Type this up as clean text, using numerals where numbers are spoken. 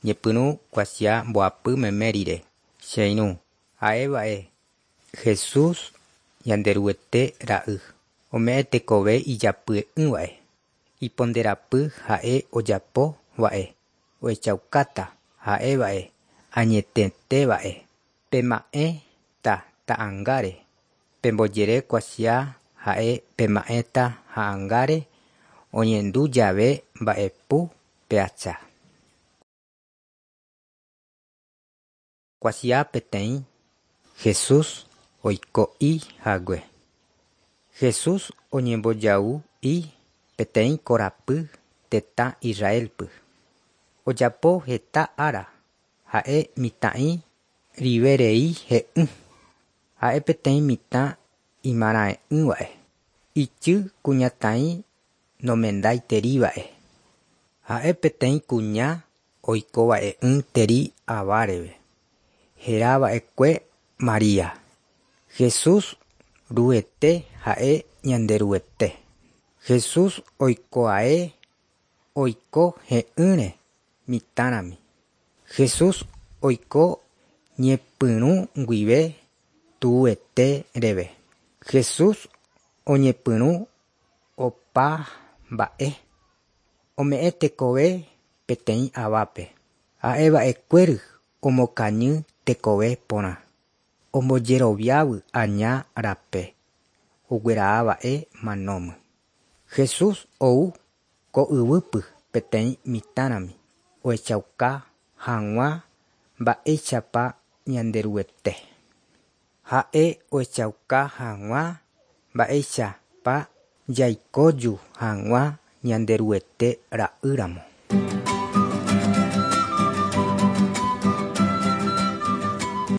ñepyrũ kuasia mboapy memérire. Cheirũ, ha'eva'e Jesús ñanderuguete ra'y. Ome'ẽ tekove ijapye'ỹva'e. Iponderapy ha'e ojapova'e. Oechaukáta ha'eva'e añetetéva'e. Pema'ẽta ta'ãngáre. Pembojere kuasia ha'e pema'ẽta ha'ãngáre oñendu jave mba'epu peacha. Kuasia peteĩ Jesús oiko'i hague. Jesús oñembojaú'i peteĩ korapy tetã Israelpy. Ojapo heta ára, ha'e mitã'i riverei he'ỹ. Ha'e peteĩ mitã imarãe'ỹva'e. Ijy kuñatãi nomendaiteriva'e. Ha'e peteĩ kuña oikova'e'ỹteri aváreve. Herava'ekue Maria. Jesús ruete ha'e ñanderuguete. Jesús oikuaae oiko he'ỹre mitãrami. Jesús oiko ñepyrũ guive tuguetereve. Jesús oñepyrũ opa mba'e. Ome'ẽ tekove peteĩ avápe. Ha'eva'ekuéri omokañy tekove porã. Ombojeroviávo aña rape. Oguerahava'e manóme. Jesús ou ko yvýpy peteĩ mitãrami. Oechauka hag̃ua mba'éichapa ñanderuguete. Ha'e oechauka hag̃ua mba'éichapa jaikoju hag̃ua ñanderuguete ra'ýramo.